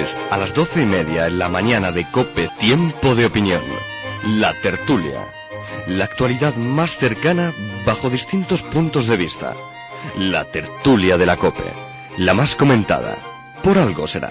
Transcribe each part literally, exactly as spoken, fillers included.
martes a las doce y media en la mañana de COPE Tiempo de Opinión. La tertulia. La actualidad más cercana bajo distintos puntos de vista. La tertulia de la COPE. La más comentada. Por algo será.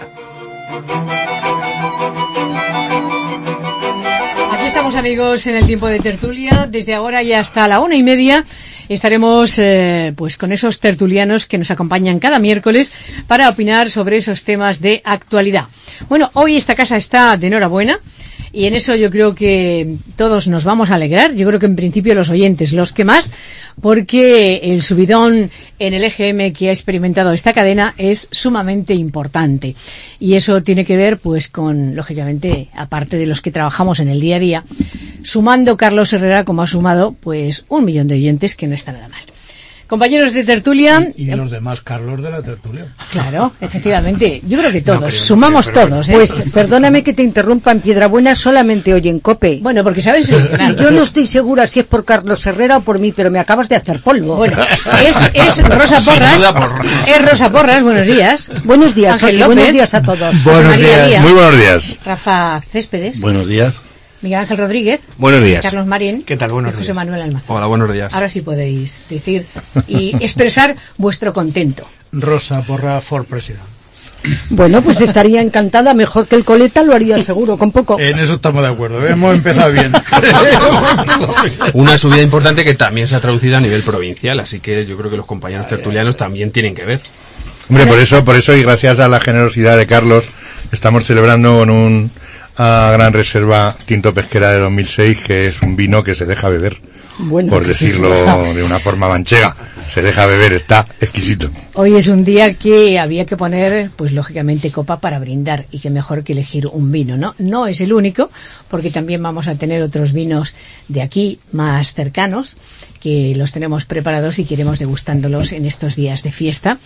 Aquí estamos, amigos, en el tiempo de tertulia. Desde ahora y hasta la una y media estaremos eh, pues con esos tertulianos que nos acompañan cada miércoles para opinar sobre esos temas de actualidad. Bueno, hoy esta casa está de enhorabuena. Y en eso yo creo que todos nos vamos a alegrar. Yo creo que en principio los oyentes, los que más, porque el subidón en el E G M que ha experimentado esta cadena es sumamente importante. Y eso tiene que ver, pues, con, lógicamente, aparte de los que trabajamos en el día a día, sumando Carlos Herrera, como ha sumado, pues, un millón de oyentes, que no está nada mal. Compañeros de tertulia. Y, y los demás Carlos de la tertulia. Claro, efectivamente. Yo creo que todos. No creo, Sumamos no creo, todos. ¿eh? Pues perdóname que te interrumpa, en Piedrabuena solamente oyen COPE. Bueno, porque sabes. Yo no estoy segura si es por Carlos Herrera o por mí, pero me acabas de hacer polvo. Bueno, es, es Rosa Porras. Es Rosa Porras, buenos días. Buenos días, Ángel Oli, López. buenos días a todos. Buenos María días, Díaz. muy buenos días. Rafa Céspedes. Buenos días. Miguel Ángel Rodríguez. Buenos días. Carlos Marín. ¿Qué tal? Buenos y José días. Manuel Almazán. Hola, buenos días. Ahora sí podéis decir y expresar vuestro contento. Rosa Porra for President. Bueno, pues estaría encantada, mejor que el Coleta lo haría seguro, con poco. En eso estamos de acuerdo, hemos empezado bien. Una subida importante que también se ha traducido a nivel provincial, así que yo creo que los compañeros tertulianos también tienen que ver. Hombre, por eso, por eso y gracias a la generosidad de Carlos, estamos celebrando con un a Gran Reserva Tinto Pesquera de dos mil seis, que es un vino que se deja beber, Bueno, por que sí se decirlo deja. de una forma manchega. Se deja beber, está exquisito. Hoy es un día que había que poner, pues lógicamente, copa para brindar, y que mejor que elegir un vino, ¿no? No es el único, porque también vamos a tener otros vinos de aquí, más cercanos, que los tenemos preparados y queremos degustándolos en estos días de fiesta.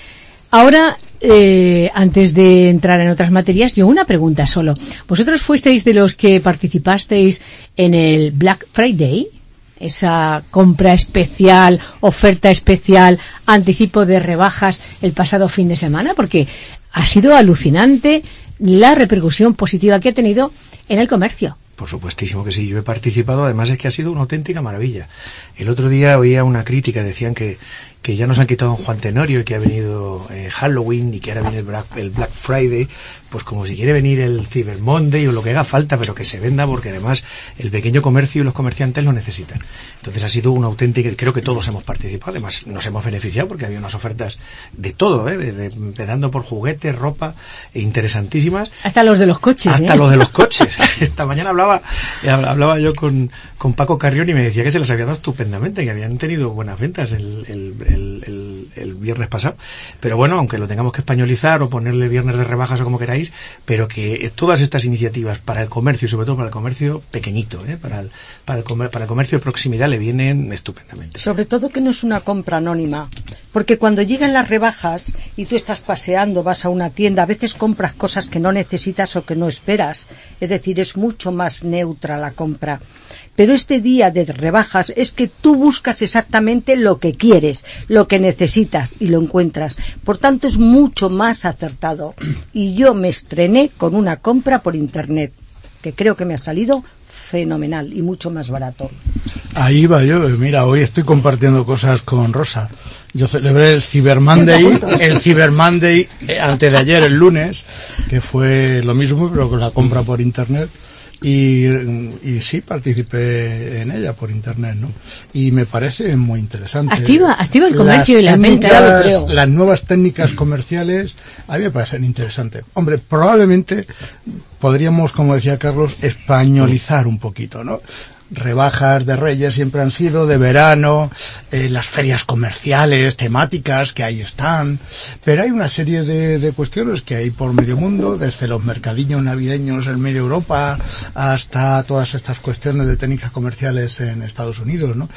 Ahora, eh, antes de entrar en otras materias, yo una pregunta solo. ¿Vosotros fuisteis de los que participasteis en el Black Friday? Esa compra especial, oferta especial, anticipo de rebajas el pasado fin de semana, porque ha sido alucinante la repercusión positiva que ha tenido en el comercio. Por supuestísimo que sí, yo he participado, además es que ha sido una auténtica maravilla. El otro día oía una crítica, decían que, que ya nos han quitado a Juan Tenorio y que ha venido eh, Halloween y que ahora viene el Black, el Black Friday, pues como si quiere venir el Cyber Monday o lo que haga falta, pero que se venda, porque además el pequeño comercio y los comerciantes lo necesitan. Entonces ha sido una auténtica, creo que todos hemos participado, además nos hemos beneficiado porque había unas ofertas de todo, ¿eh? de, de, empezando por juguetes, ropa, e interesantísimas. Hasta los de los coches. Hasta ¿eh? los de los coches. Esta mañana hablaba hablaba yo con, con Paco Carrión y me decía que se les había dado estupendamente, que habían tenido buenas ventas el, el, el, el, el viernes pasado. Pero bueno, aunque lo tengamos que españolizar o ponerle viernes de rebajas o como queráis, pero que todas estas iniciativas para el comercio y sobre todo para el comercio pequeñito, ¿eh? para, el, para, el comer, para el comercio de proximidad le vienen estupendamente. Sobre todo que no es una compra anónima, porque cuando llegan las rebajas y tú estás paseando, vas a una tienda, a veces compras cosas que no necesitas o que no esperas, es decir, es mucho más neutra la compra. Pero este día de rebajas es que tú buscas exactamente lo que quieres, lo que necesitas y lo encuentras. Por tanto, es mucho más acertado. Y yo me estrené con una compra por internet, que creo que me ha salido fenomenal y mucho más barato. Ahí va yo, mira, hoy estoy compartiendo cosas con Rosa. Yo celebré el Cyber Monday, el Cyber Monday eh, antes de ayer, el lunes, que fue lo mismo, pero con la compra por internet. Y, y sí, participé en ella por internet, ¿no? Y me parece muy interesante. Activa, activa el comercio las y la venta, técnicas, creo. Las nuevas técnicas comerciales a mí me parecen interesantes. Hombre, probablemente podríamos, como decía Carlos, españolizar un poquito, ¿no? Rebajas de Reyes siempre han sido, de verano, eh, las ferias comerciales, temáticas que ahí están, pero hay una serie de, de cuestiones que hay por medio mundo, desde los mercadillos navideños en medio Europa hasta todas estas cuestiones de técnicas comerciales en Estados Unidos, ¿no?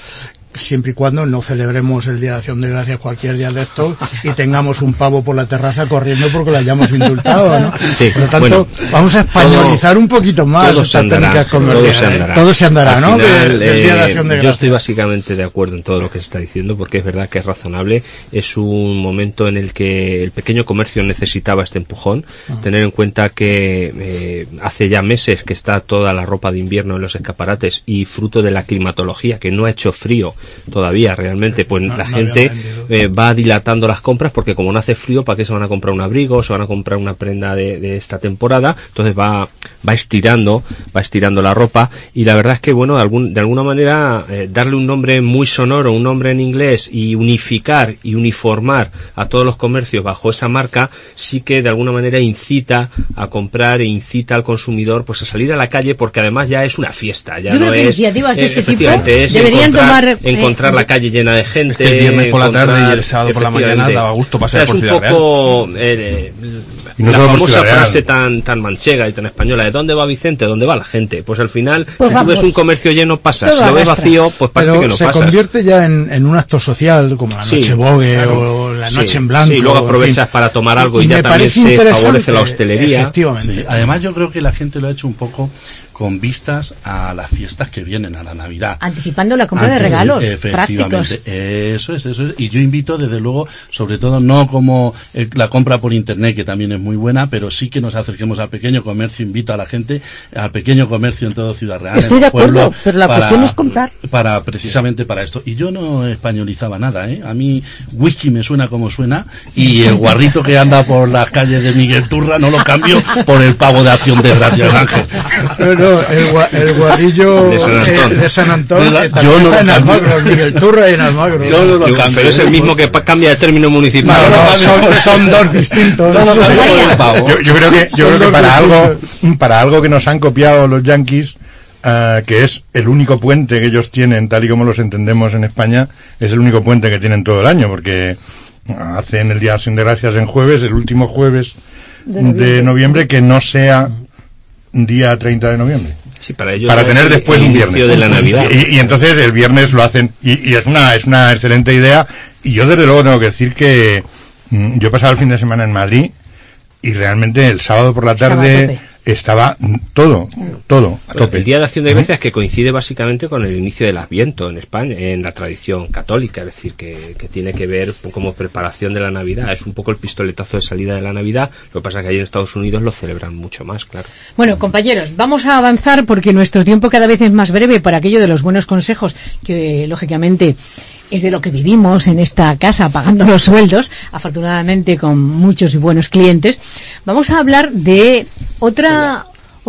siempre y cuando no celebremos el Día de Acción de Gracias cualquier día de estos y tengamos un pavo por la terraza corriendo porque lo hayamos indultado, ¿no? Sí, por lo tanto, bueno, vamos a españolizar todo, un poquito más estas técnicas comerciales. Todo se andará, todo se andará ¿no? Final, del, del Día de Acción de Gracias. Yo estoy básicamente de acuerdo en todo lo que se está diciendo, porque es verdad que es razonable. Es un momento en el que el pequeño comercio necesitaba este empujón. Ah. Tener en cuenta que eh, hace ya meses que está toda la ropa de invierno en los escaparates y fruto de la climatología, que no ha hecho frío todavía realmente, pues no, la no gente eh, va dilatando las compras, porque como no hace frío, ¿para qué se van a comprar un abrigo? Se van a comprar una prenda de, de esta temporada. Entonces va va estirando va estirando la ropa, y la verdad es que, bueno, de, algún, de alguna manera eh, darle un nombre muy sonoro, un nombre en inglés, y unificar y uniformar a todos los comercios bajo esa marca, sí que de alguna manera incita a comprar e incita al consumidor pues a salir a la calle, porque además ya es una fiesta. Ya Yo no creo que es, iniciativas de eh, este tipo es deberían encontrar, tomar... Eh, encontrar la calle llena de gente. Es que el viernes por la tarde y el sábado por la mañana daba gusto pasar, o sea, por Ciudad Real. Es un poco eh, no la famosa frase tan tan manchega y tan española de ¿dónde va Vicente? ¿Dónde va la gente? Pues al final, pues si vamos, tú ves un comercio lleno, pasa. Si lo ves arrastra. vacío, pues parece Pero que no se pasa. convierte ya en, en un acto social, como la Sí, noche bogue claro. o la Sí, noche en blanco. sí, luego aprovechas en fin. para tomar algo y, y ya me también parece se interesante, favorece la hostelería. Efectivamente. Sí, además yo creo que la gente lo ha hecho un poco con vistas a las fiestas que vienen, a la Navidad. Anticipando la compra Antes, de regalos efectivamente, prácticos. Eso es, eso es. Y yo invito, desde luego, sobre todo, no como el, la compra por internet, que también es muy buena, pero sí que nos acerquemos al pequeño comercio. Invito a la gente al pequeño comercio en todo Ciudad Real. Estoy de acuerdo, pero la para, cuestión es comprar. Para, precisamente para esto. Y yo no españolizaba nada, ¿eh? A mí whisky me suena como suena, y el guarrito que anda por las calles de Miguel Turra no lo cambio por el pavo de Acción de Gracias, Ángel. No, no, el, gua, el guarrillo de San Antón, eh, de San Antón la, eh, yo no en Almagro, Miguel Turra y en Almagro. Yo no lo Yo, cambio, pero es el mismo que cambia de término municipal. No, no, son, son dos distintos. No, no, no, no, yo, yo creo que, yo creo que para algo, para algo que nos han copiado los yanquis, uh, que es el único puente que ellos tienen, tal y como los entendemos en España, es el único puente que tienen todo el año, porque hacen el Día de Acción de Gracias en jueves, el último jueves de noviembre, de noviembre que no sea día treinta de noviembre. Sí, para ellos para tener después un viernes de la Navidad. Y, y entonces el viernes lo hacen, y, y es una es una excelente idea. Y yo desde luego tengo que decir que mm, yo he pasado el fin de semana en Madrid y realmente el sábado por la tarde estaba todo, todo a tope. El Día de Acción de Gracias, que coincide básicamente con el inicio del Adviento en España, en la tradición católica, es decir, que, que tiene que ver como preparación de la Navidad. Es un poco el pistoletazo de salida de la Navidad. Lo que pasa es que ahí en Estados Unidos lo celebran mucho más, claro. Bueno, compañeros, vamos a avanzar porque nuestro tiempo cada vez es más breve para aquello de los buenos consejos que, lógicamente, es de lo que vivimos en esta casa, pagando los sueldos, afortunadamente con muchos y buenos clientes. Vamos a hablar de otra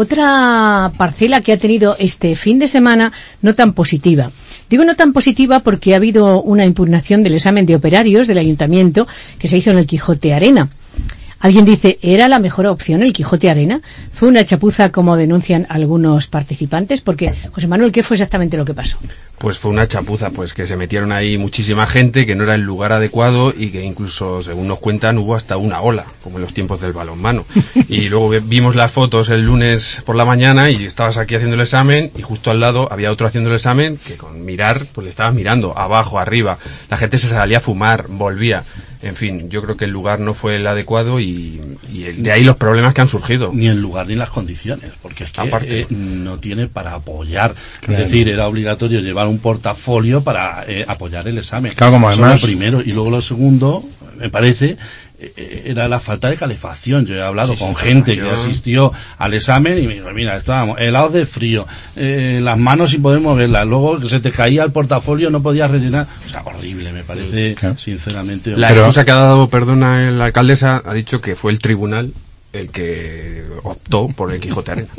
otra parcela que ha tenido este fin de semana no tan positiva. Digo no tan positiva porque ha habido una impugnación del examen de operarios del ayuntamiento que se hizo en el Quijote Arena. Alguien dice, ¿era la mejor opción el Quijote Arena? ¿Fue una chapuza como denuncian algunos participantes? Porque, José Manuel, ¿qué fue exactamente lo que pasó? Pues fue una chapuza, pues que se metieron ahí muchísima gente, que no era el lugar adecuado y que incluso, según nos cuentan, hubo hasta una ola, como en los tiempos del balonmano. Y luego vimos las fotos el lunes por la mañana y estabas aquí haciendo el examen y justo al lado había otro haciendo el examen que con mirar, pues le estabas mirando, abajo, arriba. La gente se salía a fumar, volvía. En fin, yo creo que el lugar no fue el adecuado y, y el, de ahí los problemas que han surgido. Ni el lugar ni las condiciones, porque es que Aparte. Eh, no tiene para apoyar. Claro. Es decir, era obligatorio llevar un portafolio para eh, apoyar el examen. Claro, como Eso además... lo primero. Y luego lo segundo, me parece, eh, era la falta de calefacción. Yo he hablado Sí, con sí, gente que calefacción. asistió al examen y me dijo, mira, estábamos helados de frío, eh, las manos sin poder moverlas, luego se te caía el portafolio, no podías rellenar. O sea, horrible, me parece, Claro. sinceramente. La Pero- excusa que ha dado, perdona, la alcaldesa ha dicho que fue el tribunal el que optó por el Quijote Arena.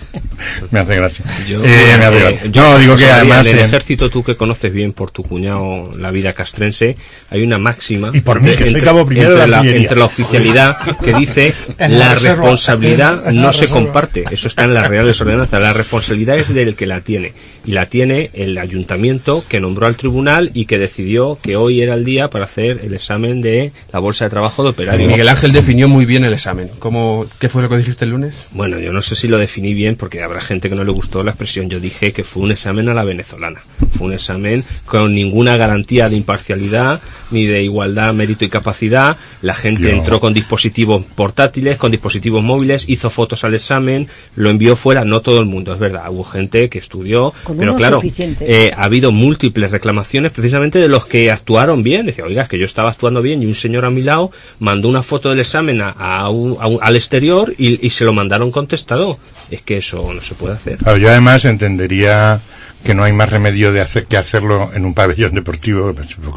Me hace gracia. Yo, Eh, me hace eh, gracia. yo No, digo que María, además... en el eh, ejército, tú que conoces bien por tu cuñado la vida castrense, hay una máxima Y por mí, entre, que soy entre- cabo primero de entre la la, artillería. entre la oficialidad que dice En la la reserva. responsabilidad En la no se reserva. comparte. Eso está en las reales ordenanzas. La responsabilidad es del que la tiene. y la tiene el ayuntamiento que nombró al tribunal y que decidió que hoy era el día para hacer el examen de la bolsa de trabajo de operario. Miguel Ángel definió muy bien el examen. ¿Cómo, ¿Qué fue lo que dijiste el lunes? Bueno, yo no sé si lo definí bien porque habrá gente que no le gustó la expresión. Yo dije que fue un examen a la venezolana. Fue un examen con ninguna garantía de imparcialidad ni de igualdad, mérito y capacidad. La gente yo... entró con dispositivos portátiles, con dispositivos móviles, hizo fotos al examen, lo envió fuera. No todo el mundo, es verdad. Hubo gente que estudió, con pero claro, eh, ha habido múltiples reclamaciones precisamente de los que actuaron bien. Decía, oiga, es que yo estaba actuando bien y un señor a mi lado mandó una foto del examen a, a un, a un, al exterior y, y se lo mandaron contestado. Es que eso no se puede hacer. Claro, yo además entendería que no hay más remedio de hacer que hacerlo en un pabellón deportivo,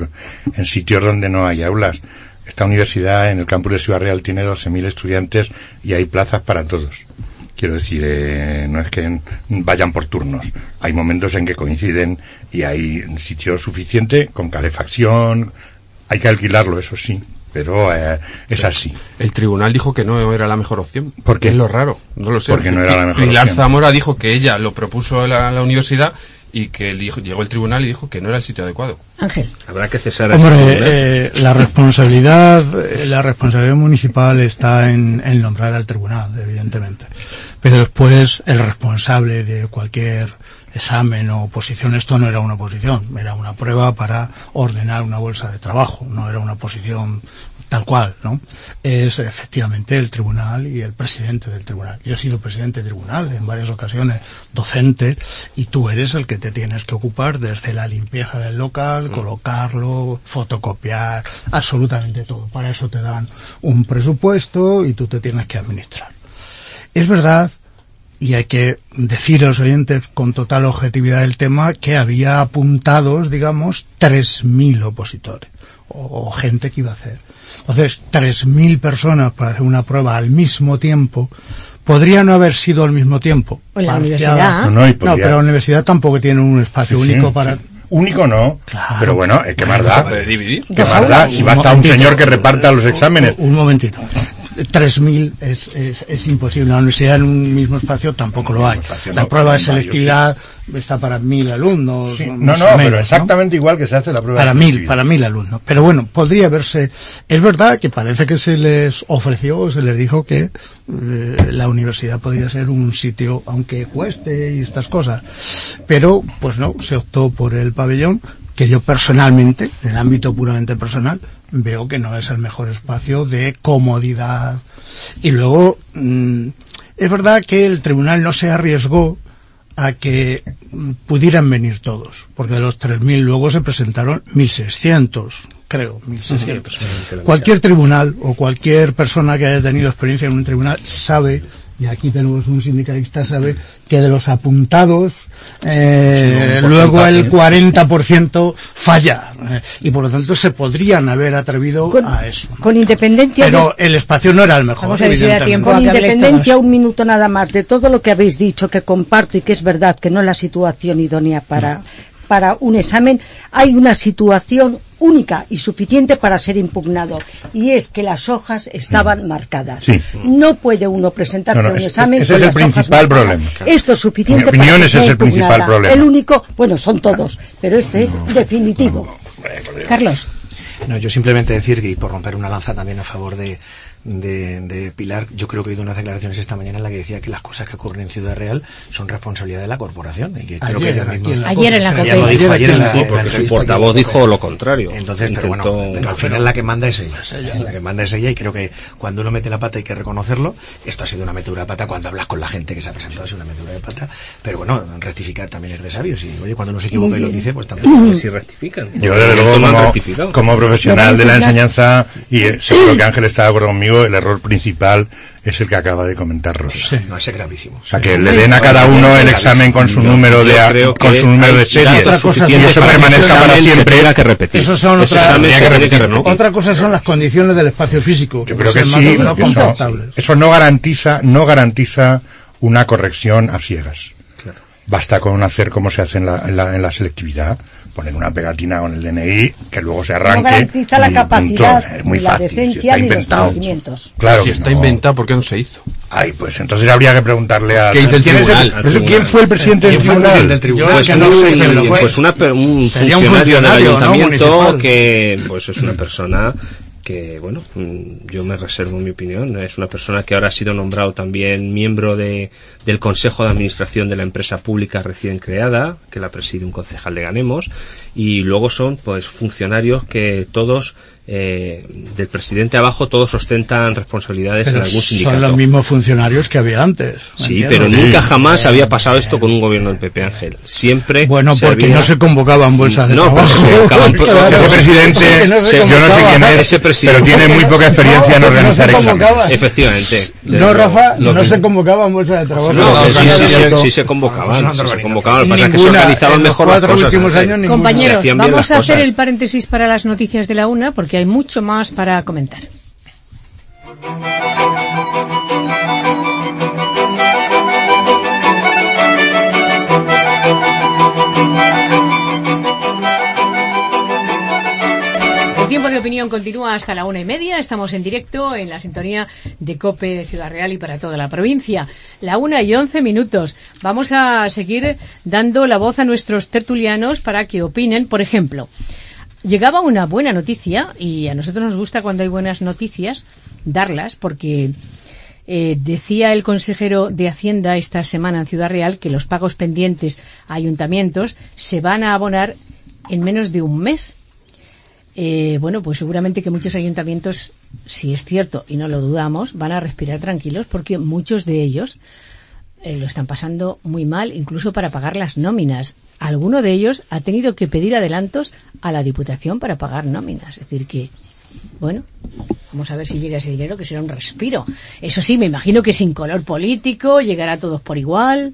en sitios donde no hay aulas. Esta universidad en el campus de Ciudad Real tiene doce mil estudiantes y hay plazas para todos. Quiero decir, eh, no es que vayan por turnos. Hay momentos en que coinciden y hay sitio suficiente con calefacción. Hay que alquilarlo, eso sí, pero eh, es así. El tribunal dijo que no era la mejor opción. ¿Por qué? Es lo raro, no lo sé. Porque no era la mejor Pilar opción. Zamora dijo que ella lo propuso a la, a la universidad y que dijo, llegó el tribunal y dijo que no era el sitio adecuado. Ángel. Habrá que cesar a Hombre, eh, la responsabilidad, eh, la responsabilidad municipal está en, en nombrar al tribunal, evidentemente. Pero después el responsable de cualquier examen o oposición, esto no era una oposición, era una prueba para ordenar una bolsa de trabajo, no era una oposición tal cual, ¿no? Es efectivamente el tribunal y el presidente del tribunal. Yo he sido presidente del tribunal en varias ocasiones, docente, y tú eres el que te tienes que ocupar desde la limpieza del local, colocarlo, fotocopiar, absolutamente todo. Para eso te dan un presupuesto y tú te tienes que administrar. Es verdad, y hay que decir a los oyentes con total objetividad del tema, que había apuntados, digamos, tres mil opositores, o, o gente que iba a hacer. Entonces, tres mil personas para hacer una prueba al mismo tiempo, podría no haber sido al mismo tiempo. O en la universidad. No, no, no, pero la universidad tampoco tiene un espacio sí, único sí, para... Sí. Único no, claro. Pero bueno, eh, ¿qué más da? ¿Se puede dividir? ¿Qué más da? Si basta un señor que reparta los exámenes. Un, un momentito. tres mil es, es, es imposible. La universidad en un mismo espacio tampoco lo hay. La prueba de selectividad está para mil alumnos. Sí, no, no, pero exactamente igual que se hace la prueba para mil, para mil alumnos. Pero bueno, podría verse. Es verdad que parece que se les ofreció, se les dijo que eh, la universidad podría ser un sitio, aunque cueste y estas cosas. Pero, pues no, se optó por el pabellón, que yo personalmente, en el ámbito puramente personal, veo que no es el mejor espacio de comodidad. Y luego, mmm, es verdad que el tribunal no se arriesgó a que pudieran venir todos, porque de los tres mil luego se presentaron mil seiscientos, creo, mil seiscientos. Cualquier tribunal o cualquier persona que haya tenido experiencia en un tribunal sabe, y aquí tenemos un sindicalista, sabe que de los apuntados eh, sí, luego el cuarenta por ciento falla, eh, y por lo tanto se podrían haber atrevido con, a eso, ¿no? Con independencia pero de, el espacio no era el mejor. Vamos a ver si da tiempo con a independencia un minuto nada más de todo lo que habéis dicho, que comparto y que es verdad que no es la situación idónea para, no. para un examen. Hay una situación única y suficiente para ser impugnado, y es que las hojas estaban sí. marcadas. Sí. No puede uno presentarse no, no, a un es, examen ese con es el las principal hojas problema. Claro. Esto es suficiente para que ese es el principal problema. El único, bueno, son todos, pero este es no, definitivo. No, no, no. Carlos. No, yo simplemente decir que, y por romper una lanza también a favor de De, de Pilar, yo creo que he oído unas declaraciones esta mañana en la que decía que las cosas que ocurren en Ciudad Real son responsabilidad de la corporación, y que creo ayer, que ella misma, en la ayer en la ella lo dijo ayer en la, sí, porque su portavoz dijo lo contrario. Entonces, pero bueno, pero al final la que manda es ella, es ella, la que manda es ella, y creo que cuando uno mete la pata hay que reconocerlo. Esto ha sido una metedura de pata. Cuando hablas con la gente que se ha presentado ha sido una metedura de pata, pero bueno, rectificar también es de sabios, y oye, cuando uno se equivoca y lo dice, pues también si rectifican. Yo desde luego como, como profesional de la enseñanza, y eh, seguro que Ángel está de acuerdo conmigo, el error principal es el que acaba de comentar Rosa. Sí, no, es gravísimo. O sea, que le den a cada uno el examen con su número de a, con su número de serie, y eso permanezca para siempre. Que repetir. Eso son otra, que que otra cosa son las condiciones del espacio físico. Yo creo que sí, no eso, eso no garantiza, no garantiza una corrección a ciegas. Claro. Basta con hacer como se hace en la, en la, en la selectividad. poner una pegatina con el D N I que luego se arranque. No garantiza la y capacidad, punto. Es muy ni la fácil. decencia, si está ni los inventado. conocimientos. Claro si que está no. inventado, ¿por qué no se hizo? Ay, pues entonces habría que preguntarle a... ¿Qué hizo el ¿Quién, es tribunal? el- Al ¿quién tribunal. fue el presidente del ¿Quién fue el tribunal? presidente del tribunal? Yo es Pues, que no sé un, quién lo fue. pues una, per- un Sería un funcionario del funcionario, ¿no? ayuntamiento Municipal. que pues es una persona que, bueno, mm, yo me reservo mi opinión. Es una persona que ahora ha sido nombrado también miembro de, del Consejo de Administración de la empresa pública recién creada, que la preside un concejal de Ganemos, y luego son pues funcionarios que todos, eh, del presidente abajo, todos ostentan responsabilidades Pero en algún sindicato. son los mismos funcionarios que había antes. Sí, ¿entiendes? pero nunca jamás había pasado esto con un gobierno del P P, Ángel. Siempre Bueno, se porque había- no se convocaban bolsas de No, pero trabajo. se convocaban- Claro. Ese presidente, Que no se se- yo no sé convocaba. quién es, Ese presidente. pero tiene muy poca experiencia en No, organizar no se exámenes. convocaba. Efectivamente. No, Rafa, Lo- no se convocaban bolsas de trabajo. No, Lo sí, sí, sí, cierto. sí se convocaban. No, Sí no, se no, convocaban. Lo que pasa es que se Ninguna, organizaban en los mejor las cuatro cosas. últimos Ángel. años, ninguna. Se Compañeros, hacían bien vamos las a hacer cosas. el paréntesis para las noticias de la una, porque hay mucho más para comentar. El tiempo de opinión continúa hasta la una y media. Estamos en directo en la sintonía de COPE Ciudad Real y para toda la provincia. La una y once minutos. Vamos a seguir dando la voz a nuestros tertulianos para que opinen. Por ejemplo, llegaba una buena noticia, y a nosotros nos gusta cuando hay buenas noticias darlas, porque eh, decía el consejero de Hacienda esta semana en Ciudad Real que los pagos pendientes a ayuntamientos se van a abonar en menos de un mes. Eh, bueno, pues seguramente que muchos ayuntamientos, si es cierto y no lo dudamos, van a respirar tranquilos, porque muchos de ellos eh, lo están pasando muy mal, incluso para pagar las nóminas. Alguno de ellos ha tenido que pedir adelantos a la Diputación para pagar nóminas. Es decir que, bueno, vamos a ver si llega ese dinero, que será un respiro. Eso sí, me imagino que sin color político, llegará a todos por igual.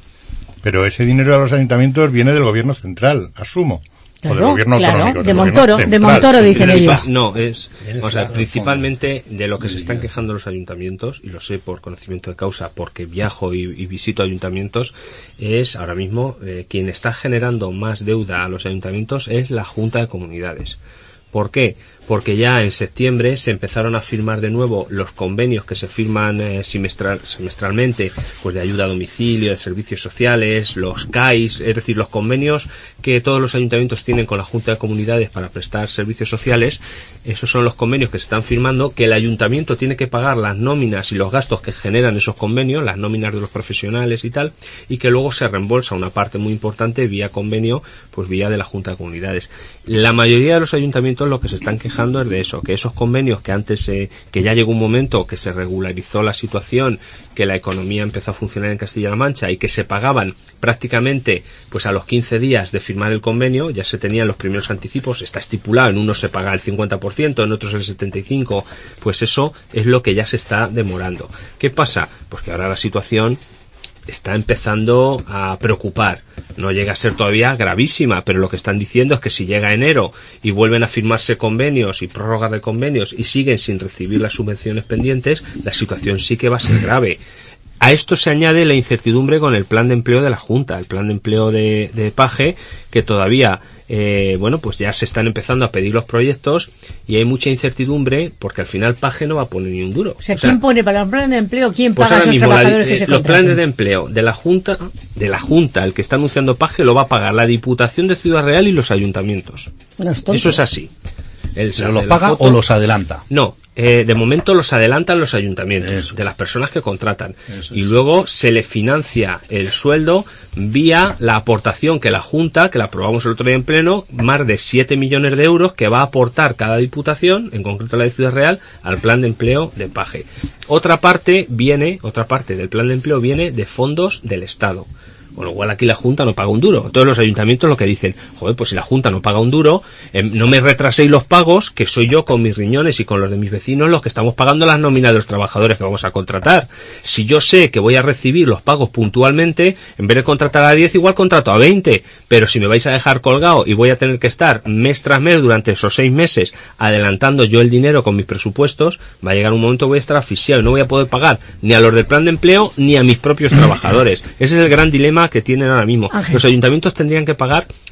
Pero ese dinero a los ayuntamientos viene del gobierno central, asumo. O del Claro, gobierno claro, autonómico. de del gobierno Montoro, de central. Montoro dicen Principal- ellos. No, es, Viene o sea, del principalmente de lo que se están quejando los ayuntamientos, y lo sé por conocimiento de causa, porque viajo y, y visito ayuntamientos, es ahora mismo eh, quien está generando más deuda a los ayuntamientos es la Junta de Comunidades. ¿Por qué? Porque ya en septiembre se empezaron a firmar de nuevo los convenios que se firman eh, semestral, semestralmente, pues de ayuda a domicilio, de servicios sociales, los C A Is, es decir, los convenios que todos los ayuntamientos tienen con la Junta de Comunidades para prestar servicios sociales. Esos son los convenios que se están firmando, que el ayuntamiento tiene que pagar las nóminas y los gastos que generan esos convenios, las nóminas de los profesionales y tal, y que luego se reembolsa una parte muy importante vía convenio, pues vía de la Junta de Comunidades. La mayoría de los ayuntamientos lo que se están quejando es de eso, que esos convenios que antes, eh, que ya llegó un momento que se regularizó la situación, que la economía empezó a funcionar en Castilla-La Mancha y que se pagaban prácticamente pues a los quince días de firmar el convenio, ya se tenían los primeros anticipos, está estipulado, en unos se paga el cincuenta por ciento, en otros el setenta y cinco por ciento, pues eso es lo que ya se está demorando. ¿Qué pasa? Pues que ahora la situación está empezando a preocupar. No llega a ser todavía gravísima, pero lo que están diciendo es que si llega enero y vuelven a firmarse convenios y prórrogas de convenios y siguen sin recibir las subvenciones pendientes, la situación sí que va a ser grave. A esto se añade la incertidumbre con el plan de empleo de la Junta, el plan de empleo de, de Paje, que todavía, eh, bueno, pues ya se están empezando a pedir los proyectos y hay mucha incertidumbre porque al final Paje no va a poner ni un duro. O sea, ¿quién pone para el plan de empleo? ¿Quién Pues paga a ahora esos mismo la- trabajadores que eh, se los contraten? planes de empleo de la Junta, de la Junta, el que está anunciando Paje lo va a pagar la Diputación de Ciudad Real y los ayuntamientos. No es tonto. Eso es así. Él se ¿Pero hace los la paga foto. o los adelanta? No, eh, de momento los adelantan los ayuntamientos, Eso. de las personas que contratan. Eso y es. luego se le financia el sueldo vía la aportación que la Junta, que la aprobamos el otro día en pleno, más de siete millones de euros que va a aportar cada diputación, en concreto la de Ciudad Real, al plan de empleo de Paje. Otra parte viene, otra parte del plan de empleo viene de fondos del Estado. Con lo cual aquí la Junta no paga un duro. Todos los ayuntamientos lo que dicen, joder, pues si la Junta no paga un duro, eh, no me retraséis los pagos, que soy yo con mis riñones y con los de mis vecinos los que estamos pagando las nóminas de los trabajadores que vamos a contratar. Si yo sé que voy a recibir los pagos puntualmente, en vez de contratar a diez, igual contrato a veinte. Pero si me vais a dejar colgado y voy a tener que estar mes tras mes durante esos seis meses adelantando yo el dinero con mis presupuestos, va a llegar un momento que voy a estar asfixiado y no voy a poder pagar ni a los del plan de empleo ni a mis propios trabajadores. Ese es el gran dilema que tienen ahora mismo. Ángel. Los ayuntamientos tendrían que pagar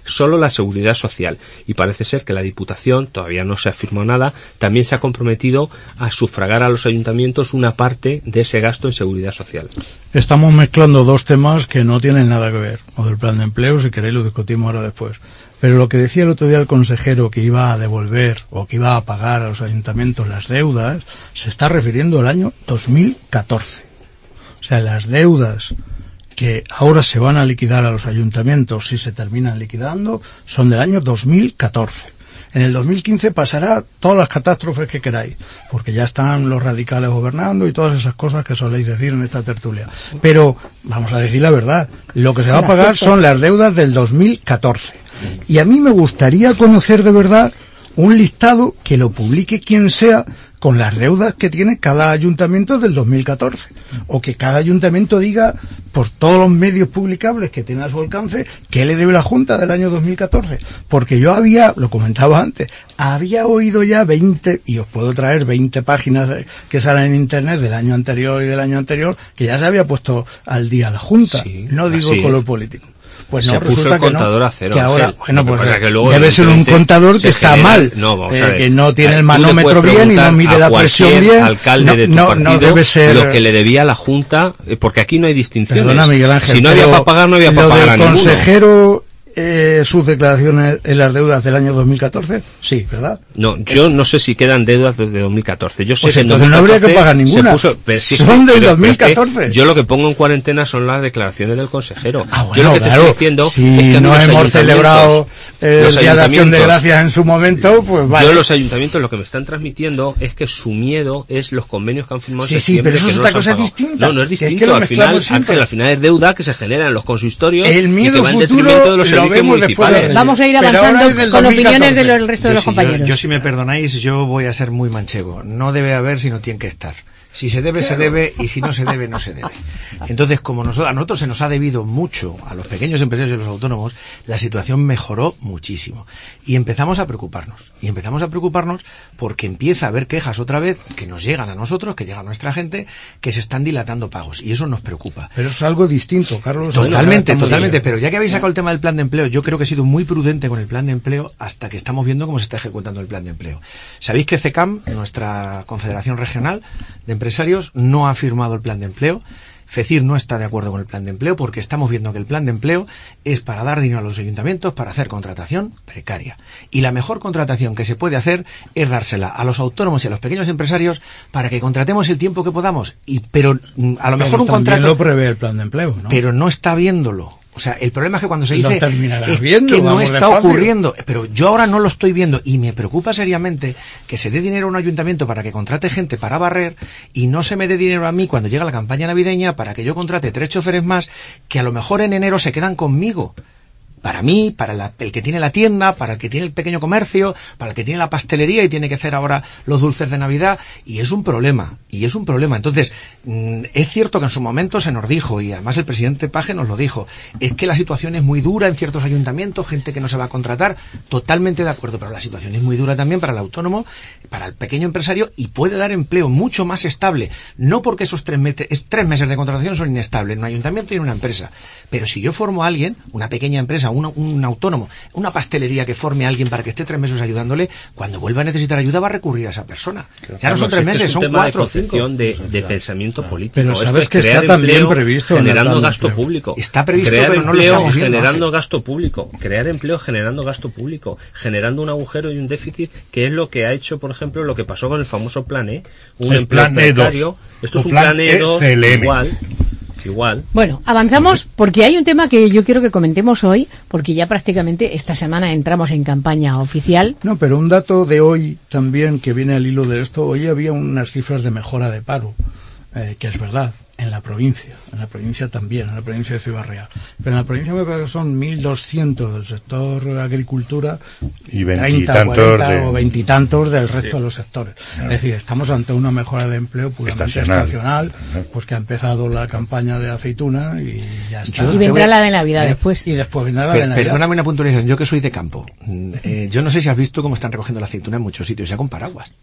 solo la seguridad social. Y parece ser que la Diputación, todavía no se ha firmado nada, también se ha comprometido a sufragar a los ayuntamientos una parte de ese gasto en seguridad social. Estamos mezclando dos temas que no tienen nada que ver. O del plan de empleo, si queréis lo discutimos ahora después. Pero lo que decía el otro día el consejero, que iba a devolver o que iba a pagar a los ayuntamientos las deudas, se está refiriendo al año dos mil catorce. O sea, las deudas que ahora se van a liquidar a los ayuntamientos, si se terminan liquidando, son del año dos mil catorce. En el dos mil quince pasará todas las catástrofes que queráis, porque ya están los radicales gobernando y todas esas cosas que soléis decir en esta tertulia. Pero, vamos a decir la verdad, lo que se va a pagar son las deudas del dos mil catorce. Y a mí me gustaría conocer de verdad un listado que lo publique quien sea con las deudas que tiene cada ayuntamiento del dos mil catorce. O que cada ayuntamiento diga, por todos los medios publicables que tiene a su alcance, qué le debe la Junta del año dos mil catorce. Porque yo había, lo comentaba antes, había oído ya veinte, y os puedo traer veinte páginas de, que salen en Internet del año anterior y del año anterior, que ya se había puesto al día la Junta. Sí, no digo el color político. Pues no, se puso resulta el contador que no, a cero. Que ahora, Ángel, bueno, pues que luego, debe ser un contador que está genera, mal, no, vamos eh, a ver, que no tiene el Tú manómetro bien y no mide la presión bien. Alcalde no, de tu no, partido, no debe ser lo que le debía a la Junta, porque aquí no hay distinciones. Perdona, Miguel Ángel, si no había para pagar, no había para pagar a ninguno. El consejero, eh, sus declaraciones en las deudas del año dos mil catorce, sí, ¿verdad? No, yo no sé si quedan deudas de dos mil catorce. Yo sé pues que en entonces no habría que pagar ninguna. Puso, pero sí, son del pero, dos mil catorce. Yo lo que pongo en cuarentena son las declaraciones del consejero. Ah, bueno, yo lo que claro, te estoy diciendo si es que no hemos celebrado eh, el Día de Acción de Gracias en su momento, pues vale. Yo los ayuntamientos lo que me están transmitiendo es que su miedo es los convenios que han firmado sí, en sí, pero eso es no otra cosa distinta. No, no es distinto. Es que al final, Ángel, al final es deuda que se genera en los consistorios el miedo y que va en futuro detrimento de los lo servicios municipales. Vamos a ir avanzando con opiniones del resto de los compañeros. Yo, yo, si me perdonáis, yo voy a ser muy manchego. No debe haber, sino tiene que estar. Si se debe, se debe, y si no se debe, no se debe. Entonces, como nosotros, a nosotros se nos ha debido mucho, a los pequeños empresarios y a los autónomos, la situación mejoró muchísimo. Y empezamos a preocuparnos. Y empezamos a preocuparnos porque empieza a haber quejas otra vez que nos llegan a nosotros, que llegan a nuestra gente, que se están dilatando pagos. Y eso nos preocupa. Pero es algo distinto, Carlos. Totalmente, totalmente. Pero ya que habéis sacado el tema del plan de empleo, yo creo que he sido muy prudente con el plan de empleo hasta que estamos viendo cómo se está ejecutando el plan de empleo. Sabéis que CECAM, nuestra confederación regional de empresarios, no ha firmado el plan de empleo. FECIR no está de acuerdo con el plan de empleo porque estamos viendo que el plan de empleo es para dar dinero a los ayuntamientos para hacer contratación precaria. Y la mejor contratación que se puede hacer es dársela a los autónomos y a los pequeños empresarios para que contratemos el tiempo que podamos. Y pero a lo mejor pero un contrato lo prevé el plan de empleo, ¿no? Pero no está viéndolo. O sea, el problema es que cuando se dice es viendo, que no está despacio. ocurriendo, pero yo ahora no lo estoy viendo y me preocupa seriamente que se dé dinero a un ayuntamiento para que contrate gente para barrer y no se me dé dinero a mí cuando llega la campaña navideña para que yo contrate tres choferes más que a lo mejor en enero se quedan conmigo. Para mí, para la, el que tiene la tienda, para el que tiene el pequeño comercio, para el que tiene la pastelería y tiene que hacer ahora los dulces de Navidad, y es un problema, y es un problema. Entonces, mmm, es cierto que en su momento se nos dijo, y además el presidente Paje nos lo dijo, es que la situación es muy dura en ciertos ayuntamientos, gente que no se va a contratar, totalmente de acuerdo, pero la situación es muy dura también para el autónomo, para el pequeño empresario, y puede dar empleo mucho más estable, no porque esos tres meses, tres meses de contratación son inestables en un ayuntamiento y en una empresa, pero si yo formo a alguien, una pequeña empresa, Un, un autónomo, una pastelería que forme a alguien para que esté tres meses ayudándole, cuando vuelva a necesitar ayuda va a recurrir a esa persona. Claro, ya no son tres meses, es un son tema cuatro de concepción de, de pensamiento político. Pero sabes es que está también previsto generando gasto público. Está previsto, crear pero no empleo lo estamos viendo, generando Ángel. gasto público. Crear empleo generando gasto público, generando un agujero y un déficit, que es lo que ha hecho, por ejemplo, lo que pasó con el famoso plan E, un el empleo plan precario. E Esto es un plan E dos igual. Igual. Bueno, avanzamos porque hay un tema que yo quiero que comentemos hoy, porque ya prácticamente esta semana entramos en campaña oficial. No, pero un dato de hoy también que viene al hilo de esto, hoy había unas cifras de mejora de paro, eh, que es verdad, en la provincia, en la provincia también, en la provincia de Ciudad Real. Pero en la provincia me parece que son mil doscientos del sector agricultura y treinta, cuarenta de... o veintitantos del resto sí. de los sectores. Ah. Es decir, estamos ante una mejora de empleo puramente estacional, estacional pues que ha empezado la campaña de aceituna y ya está. Y vendrá la de Navidad eh, después. Y después vendrá la per, de Navidad. Perdóname una puntualización, yo que soy de campo, eh, yo no sé si has visto cómo están recogiendo la aceituna en muchos sitios, ya con paraguas.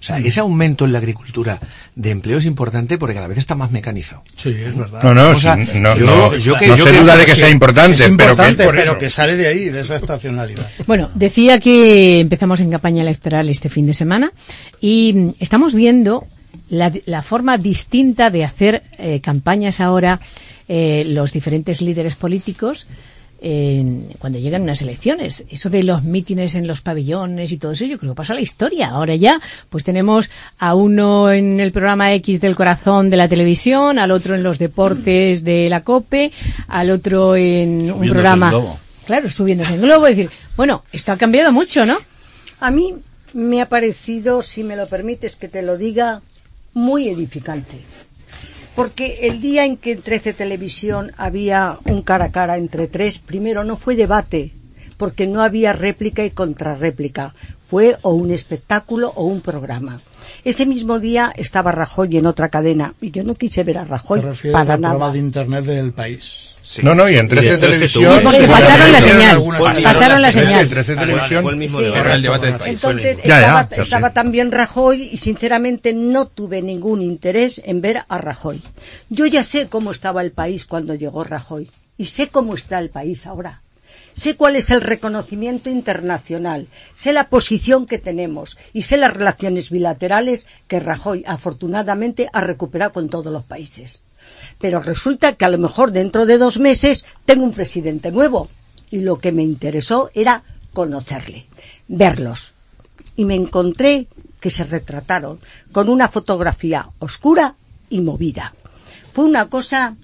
O sea, ese aumento en la agricultura de empleo es importante porque cada vez está más mecanizado. Sí, es verdad. No, no, O sea, sí, no, yo- no, yo que- no yo se que- duda de que sí, sea importante, es importante, pero que, es por pero eso. que sale de ahí, de esa estacionalidad. Bueno, decía que empezamos en campaña electoral este fin de semana y mm, estamos viendo la, la forma distinta de hacer eh, campañas ahora eh, los diferentes líderes políticos eh, cuando llegan unas elecciones. Eso de los mítines en los pabellones y todo eso, yo creo que pasó a la historia. Ahora ya, pues tenemos a uno en el programa X del Corazón de la televisión, al otro en los deportes de la COPE, al otro en un Subiéndose programa... en globo. Claro, subiéndose en globo, es decir, bueno, esto ha cambiado mucho, ¿no? A mí me ha parecido, si me lo permites que te lo diga, muy edificante. Porque el día en que en trece Televisión había un cara a cara entre tres, primero no fue debate, porque no había réplica y contrarréplica. Fue o un espectáculo o un programa. Ese mismo día estaba Rajoy en otra cadena, y yo no quise ver a Rajoy Te refieres para al programa nada. de internet del país. Sí. No, no, y en trece Sí, en trece Televisión... Sí, porque pasaron la señal, algunas- pasaron la señal. En trece Televisión... Fue el mismo Sí. debate. Era el debate del país. Fue el Entonces mismo. Ya, ya, estaba, ya sé. estaba también Rajoy y sinceramente no tuve ningún interés en ver a Rajoy. Yo ya sé cómo estaba el país cuando llegó Rajoy y sé cómo está el país ahora. Sé cuál es el reconocimiento internacional, sé la posición que tenemos y sé las relaciones bilaterales que Rajoy afortunadamente ha recuperado con todos los países. Pero resulta que a lo mejor dentro de dos meses tengo un presidente nuevo y lo que me interesó era conocerle, verlos. Y me encontré que se retrataron con una fotografía oscura y movida. Fue una cosa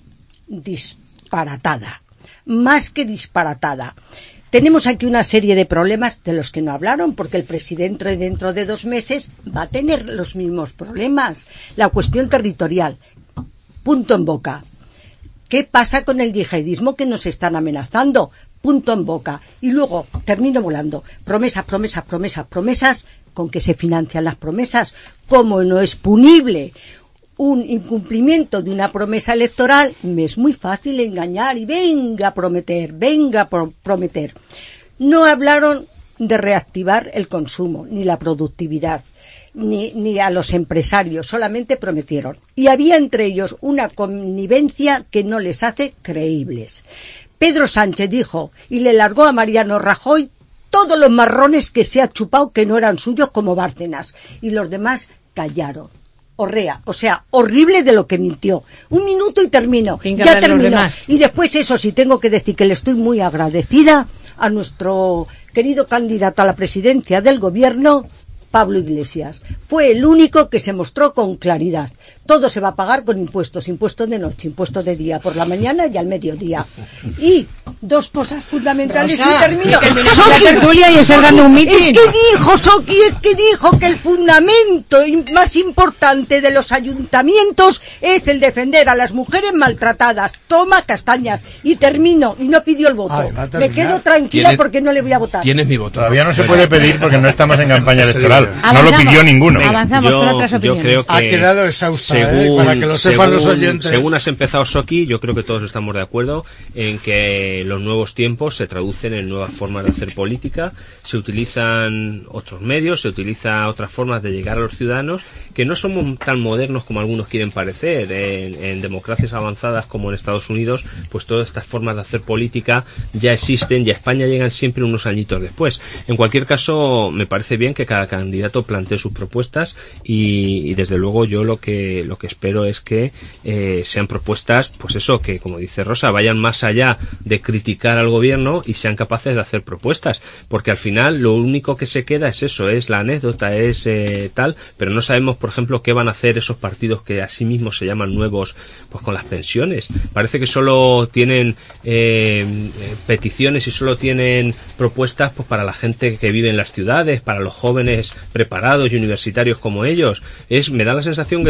disparatada, más que disparatada. Tenemos aquí una serie de problemas de los que no hablaron, porque el presidente dentro de dos meses va a tener los mismos problemas. La cuestión territorial, punto en boca. ¿Qué pasa con el yihadismo que nos están amenazando? Punto en boca. Y luego, termino volando. Promesas, promesas, promesas, promesas. ¿Con qué se financian las promesas? ¿Cómo no es punible un incumplimiento de una promesa electoral? Me es muy fácil engañar y venga a prometer, venga a pro- prometer. No hablaron de reactivar el consumo, ni la productividad, ni, ni a los empresarios, solamente prometieron. Y había entre ellos una connivencia que no les hace creíbles. Pedro Sánchez dijo y le largó a Mariano Rajoy todos los marrones que se ha chupado que no eran suyos como Bárcenas, y los demás callaron. Orrea, o sea, horrible de lo que mintió. Un minuto y termino. Sin que Ya hablar los termino. demás. Y después, eso sí, tengo que decir que le estoy muy agradecida a nuestro querido candidato a la presidencia del gobierno, Pablo Iglesias. Fue el único que se mostró con claridad. Todo se va a pagar con impuestos, impuestos de noche, impuestos de día, por la mañana y al mediodía. Y dos cosas fundamentales Rosa, y termino. que terminamos Soki, la tertulia y estás dando un mitin. Es que dijo, Soki, es que dijo que el fundamento y más importante de los ayuntamientos es el defender a las mujeres maltratadas. Toma castañas. Y termino, y no pidió el voto. Ay, va a Me terminar. quedo tranquila Tienes- porque no le voy a votar. Tienes mi voto. Todavía no se puede pedir porque no estamos en campaña electoral. No lo Avanzamos. pidió ninguno. Avanzamos con otras yo opiniones. creo que Ha quedado exhausta, ¿eh? según, Para que lo sepan los según- oyentes. según has empezado, Soki, yo creo que todos estamos de acuerdo en que los nuevos tiempos se traducen en nuevas formas de hacer política, se utilizan otros medios, se utilizan otras formas de llegar a los ciudadanos, que no somos tan modernos como algunos quieren parecer. En, en democracias avanzadas como en Estados Unidos, pues todas estas formas de hacer política ya existen y a España llegan siempre unos añitos después. En cualquier caso, me parece bien que cada candidato plantee sus propuestas y, y desde luego yo lo que lo que espero es que eh, sean propuestas, pues eso, que como dice Rosa, vayan más allá de criticar al gobierno y sean capaces de hacer propuestas, porque al final lo único que se queda es eso, es la anécdota, es eh, tal, pero no sabemos, por ejemplo, qué van a hacer esos partidos que a sí mismos se llaman nuevos, pues con las pensiones. Parece que solo tienen eh, eh, peticiones y solo tienen propuestas pues para la gente que vive en las ciudades, para los jóvenes preparados y universitarios como ellos. Es, me da la sensación que toman las decisiones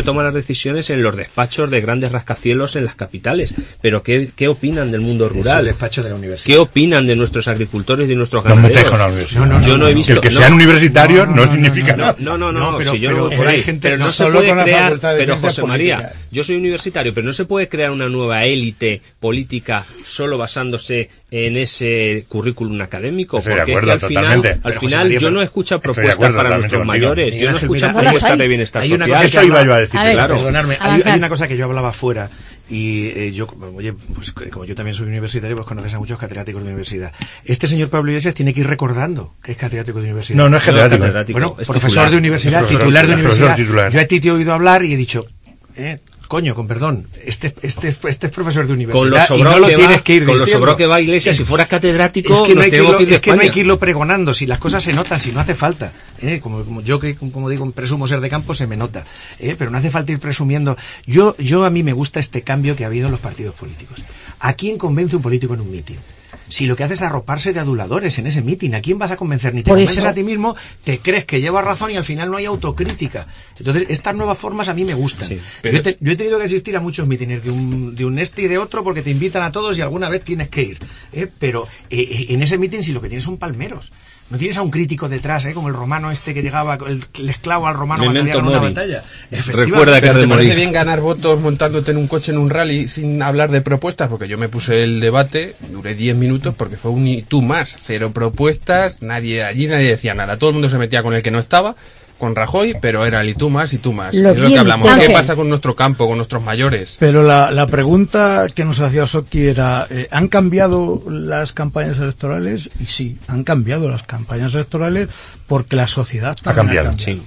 decisiones en los despachos de grandes rascacielos en las capitales. Pero ¿qué, qué opinan del mundo rural? Es el despacho de la universidad. ¿Qué opinan de nuestros agricultores y de nuestros No me ganaderos? metáis con la universidad. No, no, no, yo no he visto. Que el que no, sean universitarios no, no, no, significa no, nada. No, no, no, No, pero- si yo pero- no voy pero por hay ahí. gente- pero no no, se solo puede con la crear, Facultad de pero Ciencias José María, Políticas. yo soy universitario, pero no se puede crear una nueva élite política solo basándose en ese currículum académico, Estoy de porque es acuerdo, que al final, totalmente. al Pero, José final María, yo no pero- he escuchado estoy de propuestas acuerdo para totalmente nuestros contigo. mayores, Miguel yo no he Ángel, escuchado mira, propuestas hay- de bienestar hay una social. cosa Eso que iba habla- yo a decir. A ver, Claro. Perdonadme, hay, Avanzar. hay una cosa que yo hablaba fuera y eh, yo, oye, pues como yo también soy universitario, pues conoces a muchos catedráticos de universidad. Este señor Pablo Iglesias tiene que ir recordando que es catedrático de universidad. No, no es catedrático. catedrático. Bueno, es profesor titular. de universidad, Es profesor, titular de es profesor universidad. titular. Yo a ti te he oído hablar y he dicho, eh, coño, con perdón, este, este, este es profesor de universidad Con lo y sobrado no lo que tienes va, que ir con lo diciendo. sobrado que va Iglesias, si fueras catedrático, Es que, no nos hay que, tengo irlo, que ir de es que no hay España. que irlo pregonando, si las cosas se notan, si no hace falta. ¿eh? Como, como yo, que como digo, presumo ser de campo, se me nota. ¿eh? Pero no hace falta ir presumiendo. Yo, yo a mí me gusta este cambio que ha habido en los partidos políticos. ¿A quién convence un político en un mitin? Si lo que haces es arroparse de aduladores en ese mitin, ¿a quién vas a convencer? Ni te Por convences eso. a ti mismo, te crees que llevas razón y al final no hay autocrítica. Entonces, estas nuevas formas a mí me gustan. Sí, pero- yo, he te- yo he tenido que asistir a muchos mítines de un, de un este y de otro porque te invitan a todos y alguna vez tienes que ir. ¿eh? Pero eh, en ese mitin si lo que tienes son palmeros. No tienes a un crítico detrás, ¿eh? Como el romano este que llegaba, el, el esclavo al romano cuando había Memento ganado una mori. batalla. Recuerda Efectivamente. que has de ¿Te parece morir. bien ganar votos montándote en un coche en un rally sin hablar de propuestas? Porque yo me puse el debate, duré diez minutos porque fue un y tú más, cero propuestas, nadie allí nadie decía nada, todo el mundo se metía con el que no estaba, con Rajoy, pero era el y tú más y tú más. Lo es lo que bien, hablamos. Ángel. ¿Qué pasa con nuestro campo, con nuestros mayores? Pero la, la pregunta que nos hacía Soki era, eh, ¿han cambiado las campañas electorales? Y sí, han cambiado las campañas electorales porque la sociedad Ha también cambiado, sí.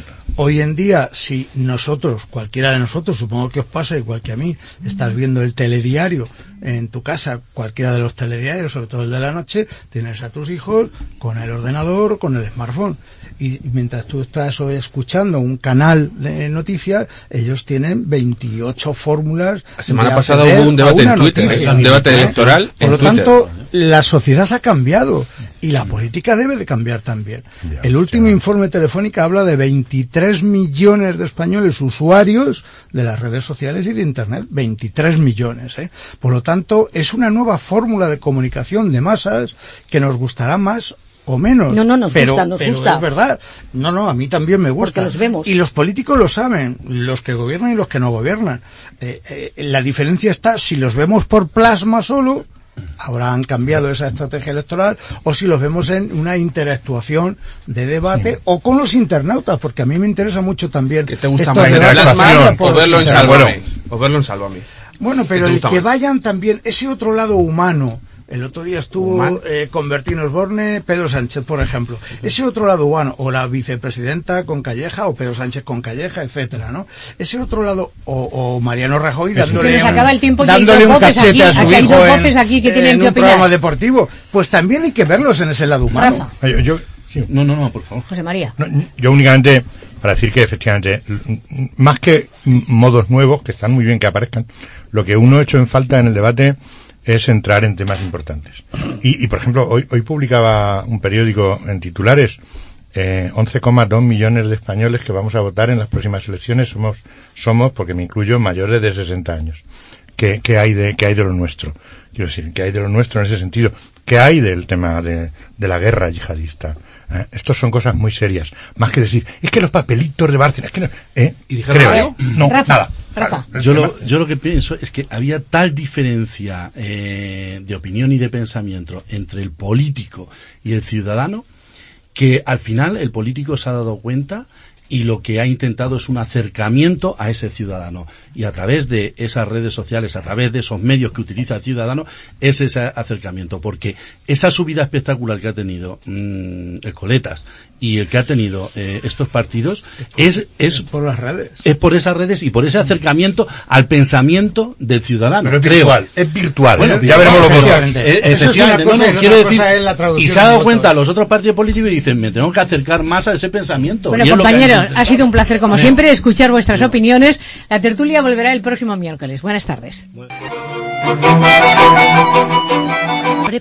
Hoy en día, si nosotros, cualquiera de nosotros, supongo que os pasa igual que a mí, estás viendo el telediario en tu casa, cualquiera de los telediarios, sobre todo el de la noche, tienes a tus hijos con el ordenador, con el smartphone. Y mientras tú estás hoy escuchando un canal de noticias, ellos tienen veintiocho fórmulas. La semana de pasada acceder hubo un a debate una en Twitter, noticia. ¿eh? Un debate ¿Eh? electoral Por en lo Twitter. tanto, la sociedad ha cambiado y la política debe de cambiar también. Ya, El último ya. informe Telefónica habla de veintitrés millones de españoles usuarios de las redes sociales y de Internet. veintitrés millones. ¿eh? Por lo tanto, es una nueva fórmula de comunicación de masas que nos gustará más o menos. No, no, nos pero, gusta, nos pero gusta. es verdad. No, no, a mí también me gusta. Porque los vemos. Y los políticos lo saben, los que gobiernan y los que no gobiernan. Eh, eh, la diferencia está si los vemos por plasma solo, ahora han cambiado esa estrategia electoral, o si los vemos en una interactuación de debate, o con los internautas, porque a mí me interesa mucho también. ¿Qué te gusta estos más? debates ¿Verlas vayan más por o los verlo en internautas. Sálvame? O verlo en Sálvame. Bueno, pero ¿Qué te el gusta que más? vayan también, ese otro lado humano. El otro día estuvo ¿Humano? eh, con Bertín Osborne, Pedro Sánchez, por ejemplo. Ese otro lado humano, o la vicepresidenta con Calleja, o Pedro Sánchez con Calleja, etcétera, ¿no? Ese otro lado, o, o Mariano Rajoy dándole, Se nos acaba el tiempo y hay dándole dos un voces cachete aquí, a su aquí hay hijo dos en, voces aquí que tienen en que un opinar. programa deportivo. Pues también hay que verlos en ese lado humano. Rafa. Yo, yo- sí. No, no, no, por favor. José María. No, yo únicamente para decir que efectivamente, m- más que m- modos nuevos, que están muy bien que aparezcan, lo que uno ha hecho en falta en el debate es entrar en temas importantes. Y, y por ejemplo, hoy, hoy publicaba un periódico en titulares, eh, once coma dos millones de españoles que vamos a votar en las próximas elecciones somos, somos, porque me incluyo, mayores de sesenta años. ¿Qué, qué hay de, qué hay de lo nuestro? Quiero decir, ¿qué hay de lo nuestro en ese sentido? ¿Qué hay del tema de, de la guerra yihadista? ¿Eh? Estos son cosas muy serias. Más que decir, es que los papelitos de Bárcenas, es que no, ¿eh? ¿Y dijeron Creo, algo? ¿eh? No, Rafa, nada. Rafa. Claro, Yo el lo, tema- yo lo que pienso es que había tal diferencia eh, de opinión y de pensamiento entre el político y el ciudadano que al final el político se ha dado cuenta y lo que ha intentado es un acercamiento a ese ciudadano. Y a través de esas redes sociales, a través de esos medios que utiliza el ciudadano, es ese acercamiento. Porque esa subida espectacular que ha tenido mmm, el Coletas y el que ha tenido eh, estos partidos es, es, Por las redes. es por esas redes y por ese acercamiento al pensamiento del ciudadano. Pero es creo. virtual, es virtual. Bueno, ya veremos los votos. efectivamente. Eh, Eso es una efectivamente, cosa no, y no, otra quiero cosa decir, es la traducción y se ha de dado votos. cuenta los otros partidos políticos y dicen, me tengo que acercar más a ese pensamiento. Bueno, Y es lo que han compañeros, intentado. ha sido un placer como siempre escuchar vuestras opiniones. La tertulia volverá el próximo miércoles. Buenas tardes.